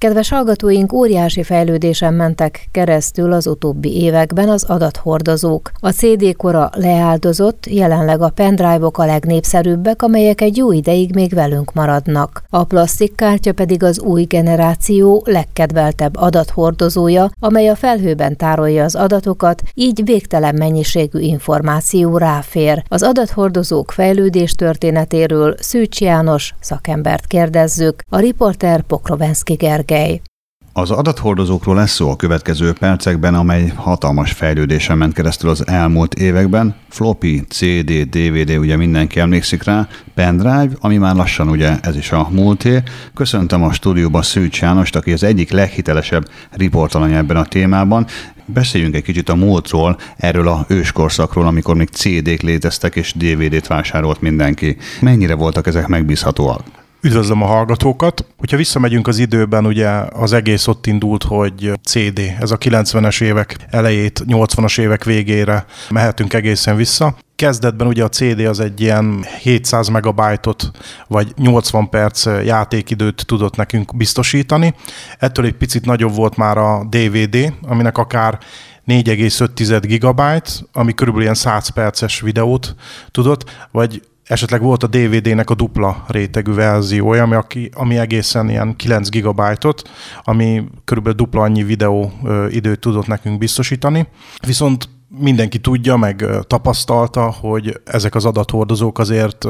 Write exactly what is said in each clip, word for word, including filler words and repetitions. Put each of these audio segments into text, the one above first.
Kedves hallgatóink, óriási fejlődésen mentek keresztül az utóbbi években az adathordozók. A cé dé kora leáldozott, jelenleg a pendrive-ok a legnépszerűbbek, amelyek egy jó ideig még velünk maradnak. A plastikkártya pedig az új generáció legkedveltebb adathordozója, amely a felhőben tárolja az adatokat, így végtelen mennyiségű információ ráfér. Az adathordozók fejlődés történetéről Szűcs János szakembert kérdezzük, a riporter Pokrovenszky Gergely. Az adathordozókról lesz szó a következő percekben, amely hatalmas fejlődésen ment keresztül az elmúlt években. Floppy, cé dé, dé vé dé, ugye mindenki emlékszik rá, pendrive, ami már lassan ugye ez is a múlté. Köszöntöm a stúdióban Szűcs Jánost, aki az egyik leghitelesebb riportalany ebben a témában. Beszéljünk egy kicsit a múltról, erről a őskorszakról, amikor még cé dék léteztek és dé vé dét vásárolt mindenki. Mennyire voltak ezek megbízhatóak? Üdvözlöm a hallgatókat! Hogyha visszamegyünk az időben, ugye az egész ott indult, hogy cé dé, ez a kilencvenes évek elejét, nyolcvanas évek végére mehetünk egészen vissza. Kezdetben ugye a cé dé az egy ilyen hétszáz megabájtot vagy nyolcvan perc játékidőt tudott nekünk biztosítani. Ettől egy picit nagyobb volt már a dé vé dé, aminek akár négy egész öt gigabyte, ami körülbelül ilyen száz perces videót tudott, vagy esetleg volt a dé vé dének a dupla rétegű verziója, ami, aki, ami egészen ilyen kilenc gigabyte-ot, ami körülbelül dupla annyi videó ö, időt tudott nekünk biztosítani. Viszont mindenki tudja, meg tapasztalta, hogy ezek az adathordozók azért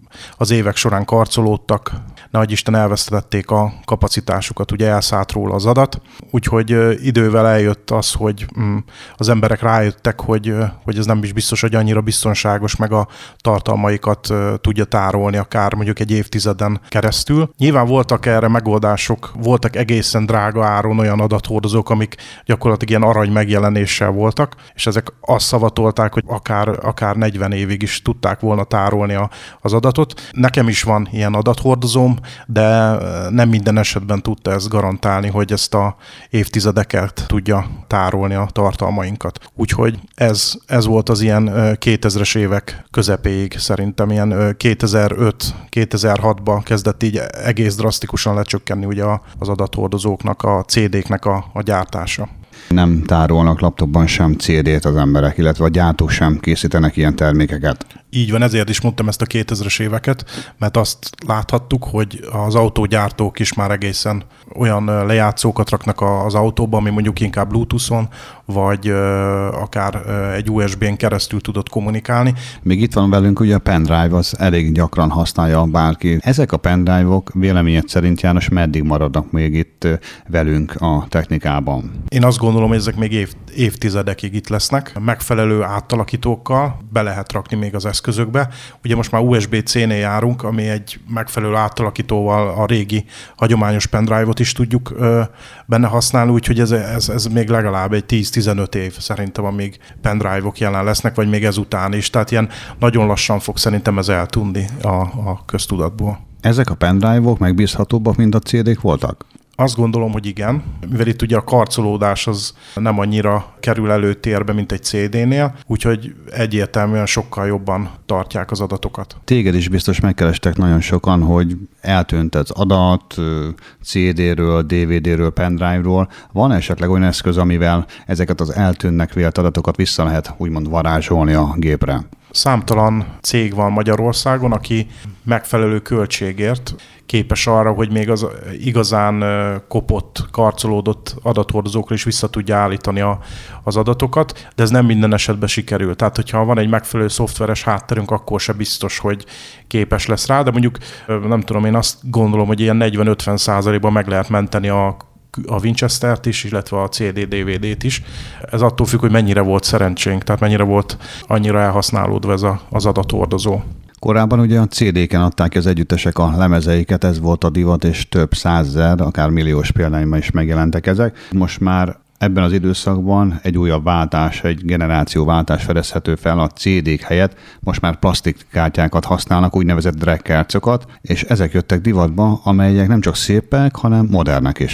az évek során karcolódtak, nehogy Isten elvesztették a kapacitásukat, ugye elszállt róla az adat. Úgyhogy idővel eljött az, hogy az emberek rájöttek, hogy, hogy ez nem is biztos, hogy annyira biztonságos, meg a tartalmaikat tudja tárolni akár mondjuk egy évtizeden keresztül. Nyilván voltak erre megoldások, voltak egészen drága áron olyan adathordozók, amik gyakorlatilag ilyen arany megjelenéssel voltak, és ezek azt szavatolták, hogy akár, akár negyven évig is tudták volna tárolni a, az adatot. Nekem is van ilyen adathordozóm, de nem minden esetben tudta ezt garantálni, hogy ezt a évtizedeket tudja tárolni a tartalmainkat. Úgyhogy ez, ez volt az ilyen kétezres évek közepéig szerintem, ilyen kétezer-öt kétezer-hatban kezdett így egész drasztikusan lecsökkenni ugye az adathordozóknak, a cé déknek a, a gyártása. Nem tárolnak laptopban sem cé dét az emberek, illetve a gyártók sem készítenek ilyen termékeket. Így van, ezért is mondtam ezt a kétezres éveket, mert azt láthattuk, hogy az autógyártók is már egészen olyan lejátszókat raknak az autóba, ami mondjuk inkább Bluetooth-on, vagy akár egy u es bén keresztül tudott kommunikálni. Még itt van velünk ugye a pendrive, az elég gyakran használja bárki. Ezek a pendrive-ok véleményed szerint, János, meddig maradnak még itt velünk a technikában? Én azt gondolom, hogy ezek még év, évtizedekig itt lesznek. Megfelelő átalakítókkal be lehet rakni még az eszközökbe. Ugye most már u es bé cé-nél járunk, ami egy megfelelő átalakítóval a régi hagyományos pendrive-ot is tudjuk ö, benne használni, úgyhogy ez, ez, ez még legalább egy tíz-tizenöt év szerintem, amíg pendrive-ok jelen lesznek, vagy még ezután is. Tehát ilyen nagyon lassan fog szerintem ez eltűnni a, a köztudatból. Ezek a pendrive-ok megbízhatóbbak, mint a cé dék voltak? Azt gondolom, hogy igen, mivel itt ugye a karcolódás az nem annyira kerül előtérbe, mint egy cé dénél, úgyhogy egyértelműen sokkal jobban tartják az adatokat. Téged is biztos megkerestek nagyon sokan, hogy eltűnt az adat cé déről, dé vé déről, pendrive-ról. Van esetleg olyan eszköz, amivel ezeket az eltűnnek vélt adatokat vissza lehet úgymond varázsolni a gépre? Számtalan cég van Magyarországon, aki megfelelő költségért képes arra, hogy még az igazán kopott, karcolódott adathordozókra is vissza tudja állítani a, az adatokat, de ez nem minden esetben sikerül. Tehát, hogyha van egy megfelelő szoftveres hátterünk, akkor se biztos, hogy képes lesz rá, de mondjuk nem tudom, én azt gondolom, hogy ilyen negyven-ötven százalékban meg lehet menteni a a Winchestert is, illetve a cé dé dé vé dét is. Ez attól függ, hogy mennyire volt szerencsénk, tehát mennyire volt annyira elhasználódva ez a, az adathordozó. Korábban ugye a cé déken adták ki az együttesek a lemezeiket, ez volt a divat, és több százezer, akár milliós példányban is megjelentek ezek. Most már ebben az időszakban egy újabb váltás, egy generációváltás fedezhető fel a cé dék helyett. Most már plastikkártyákat használnak, úgynevezett drekkercokat, és ezek jöttek divatba, amelyek nem csak szépek, hanem modernek is.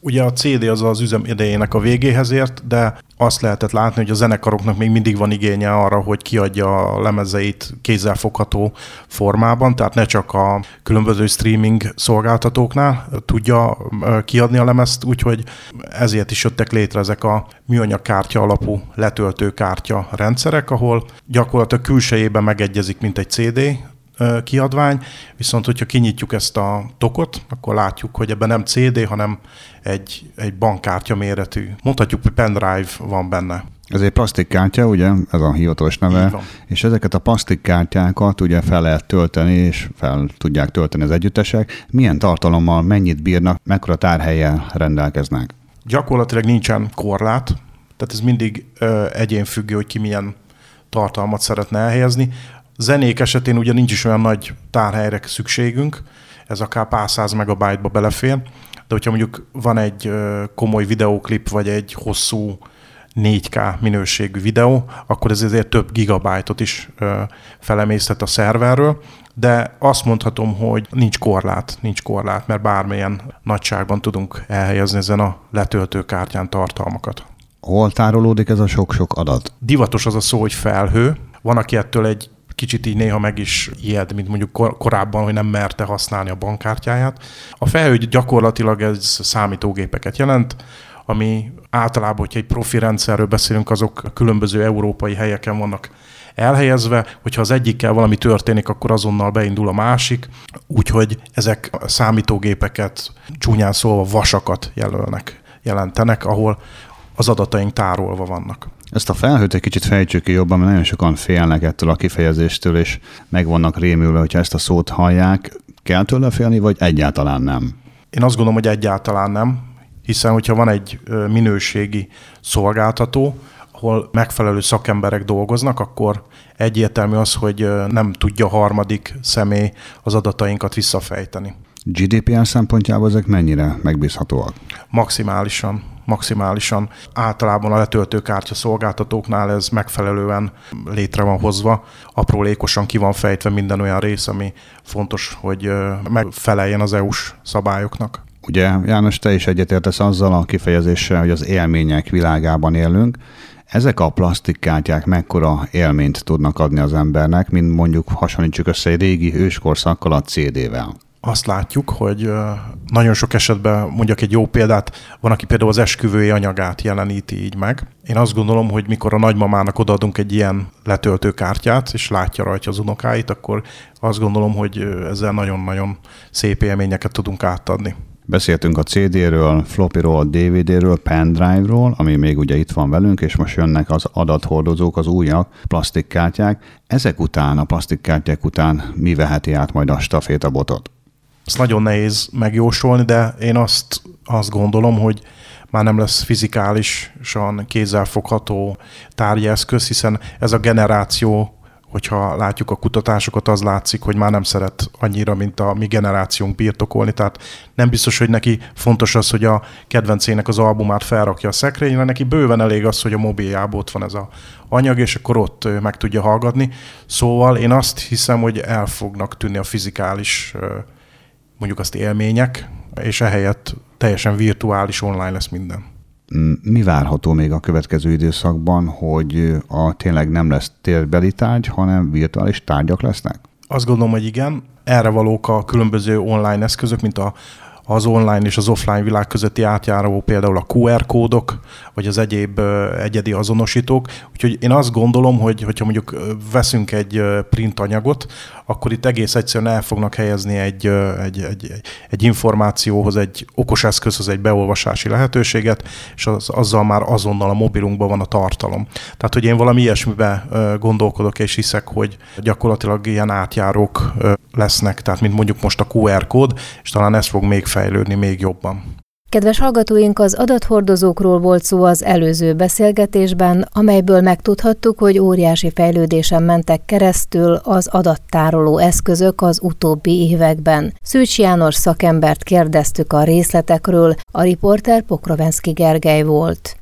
Ugye a cé dé az az üzem idejének a végéhez ért, de azt lehetett látni, hogy a zenekaroknak még mindig van igénye arra, hogy kiadja a lemezeit kézzelfogható formában, tehát ne csak a különböző streaming szolgáltatóknál tudja kiadni a lemezt, úgyhogy ezért is jöttek létre ezek a műanyag kártya alapú letöltőkártya rendszerek, ahol gyakorlatilag külsejében megegyezik, mint egy cé dé kiadvány, viszont hogyha kinyitjuk ezt a tokot, akkor látjuk, hogy ebben nem cé dé, hanem egy, egy bankkártya méretű. Mondhatjuk, hogy pendrive van benne. Ez egy plastikkártya, ugye? Ez a hivatalos neve. És ezeket a plastikkártyákat ugye fel lehet tölteni, és fel tudják tölteni az együttesek. Milyen tartalommal, mennyit bírnak, mekkora tárhellyel rendelkeznek? Gyakorlatilag nincsen korlát, tehát ez mindig ö, egyénfüggő, hogy ki milyen tartalmat szeretne elhelyezni. Zenék esetén ugye nincs is olyan nagy tárhelyre szükségünk, ez akár pár száz megabájtba belefér, de hogyha mondjuk van egy komoly videóklip, vagy egy hosszú négy ká minőségű videó, akkor ez azért több gigabájtot is felemésztet a szerverről, de azt mondhatom, hogy nincs korlát, nincs korlát, mert bármilyen nagyságban tudunk elhelyezni ezen a letöltőkártyán tartalmakat. Hol tárolódik ez a sok-sok adat? Divatos az a szó, hogy felhő. Van, aki ettől egy kicsit így néha meg is ijed, mint mondjuk kor- korábban, hogy nem merte használni a bankkártyáját. A felhő gyakorlatilag ez számítógépeket jelent, ami általában, hogyha egy profi rendszerről beszélünk, azok különböző európai helyeken vannak elhelyezve, hogyha az egyikkel valami történik, akkor azonnal beindul a másik, úgyhogy ezek a számítógépeket, csúnyán szólva vasakat jelölnek, jelentenek, ahol az adataink tárolva vannak. Ezt a felhőt egy kicsit fejtsük ki jobban, mert nagyon sokan félnek ettől a kifejezéstől, és meg vannak rémülve, hogyha ezt a szót hallják. Kell tőle félni, vagy egyáltalán nem? Én azt gondolom, hogy egyáltalán nem, hiszen hogyha van egy minőségi szolgáltató, ahol megfelelő szakemberek dolgoznak, akkor egyértelmű az, hogy nem tudja harmadik személy az adatainkat visszafejteni. gé dé pé er szempontjából ezek mennyire megbízhatóak? Maximálisan. maximálisan. Általában a letöltőkártya szolgáltatóknál ez megfelelően létre van hozva. Aprólékosan ki van fejtve minden olyan rész, ami fontos, hogy megfeleljen az é u-s szabályoknak. Ugye, János, te is egyetértesz azzal a kifejezéssel, hogy az élmények világában élünk. Ezek a plastikkártyák mekkora élményt tudnak adni az embernek, mint mondjuk hasonlítsuk össze egy régi őskorszakkal a cé dé-vel? Azt látjuk, hogy nagyon sok esetben, mondjak egy jó példát, van, aki például az esküvői anyagát jeleníti így meg. Én azt gondolom, hogy mikor a nagymamának odaadunk egy ilyen letöltőkártyát, és látja rajta az unokáit, akkor azt gondolom, hogy ezzel nagyon-nagyon szép élményeket tudunk átadni. Beszéltünk a cé dé-ről, floppyról, dé vé dé-ről, pendrive-ról, ami még ugye itt van velünk, és most jönnek az adathordozók, az újak, plastikkártyák. Ezek után, a plastikkártyák után mi veheti át majd a stafétabotot? Ezt nagyon nehéz megjósolni, de én azt, azt gondolom, hogy már nem lesz fizikálisan kézzelfogható tárgyi eszköz, hiszen ez a generáció, hogyha látjuk a kutatásokat, az látszik, hogy már nem szeret annyira, mint a mi generációnk birtokolni. Tehát nem biztos, hogy neki fontos az, hogy a kedvencének az albumát felrakja a szekrényre, neki bőven elég az, hogy a mobiljában ott van ez a anyag, és akkor ott meg tudja hallgatni. Szóval én azt hiszem, hogy el fognak tűnni a fizikális, mondjuk azt élmények, és ehelyett teljesen virtuális, online lesz minden. Mi várható még a következő időszakban, hogy a tényleg nem lesz térbeli tárgy, hanem virtuális tárgyak lesznek? Azt gondolom, hogy igen. Erre valók a különböző online eszközök, mint a, az online és az offline világ közötti átjáró, például a kú er kódok, vagy az egyéb egyedi azonosítók. Úgyhogy én azt gondolom, hogy hogyha mondjuk veszünk egy print anyagot, akkor itt egész egyszerűen el fognak helyezni egy, egy, egy, egy információhoz, egy okos eszközhöz egy beolvasási lehetőséget, és az, azzal már azonnal a mobilunkban van a tartalom. Tehát, hogy én valami ilyesmibe gondolkodok és hiszek, hogy gyakorlatilag ilyen átjárók lesznek, tehát mint mondjuk most a kú er kód, és talán ez fog még fejlődni még jobban. Kedves hallgatóink, az adathordozókról volt szó az előző beszélgetésben, amelyből megtudhattuk, hogy óriási fejlődésen mentek keresztül az adattároló eszközök az utóbbi években. Szűcs János szakembert kérdeztük a részletekről, a riporter Pokrovenszky Gergely volt.